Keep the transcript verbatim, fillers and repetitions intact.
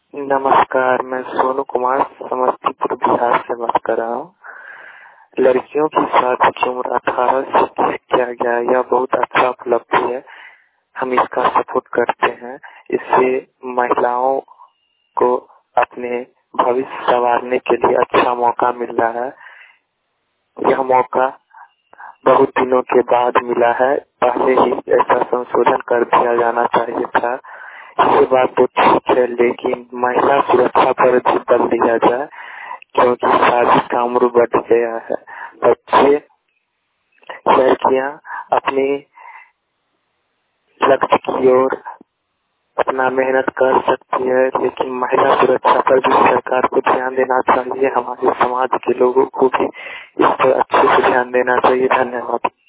नमस्कार, मैं सोनू कुमार समस्तीपुर बिहार से बात कर रहा हूँ। लड़कियों की शादी की उम्र अठारह से इक्कीस किया गया, यह बहुत अच्छा उपलब्धि है। हम इसका सपोर्ट करते हैं। इससे महिलाओं को अपने भविष्य संवारने के लिए अच्छा मौका मिल रहा है। यह मौका बहुत दिनों के बाद मिला है। पहले ही ऐसा संशोधन कर दिया जाना चाहिए था। ये बात तो ठीक है, लेकिन महिला सुरक्षा पर भी बल दिया जाए, क्योंकि शादी का उम्र बढ़ गया है। बच्चे लड़कियां अपने लक्ष्य की ओर अपना मेहनत कर सकती है, लेकिन महिला सुरक्षा पर भी सरकार को ध्यान देना चाहिए। हमारे समाज के लोगों को भी इस पर अच्छे से ध्यान देना चाहिए। धन्यवाद।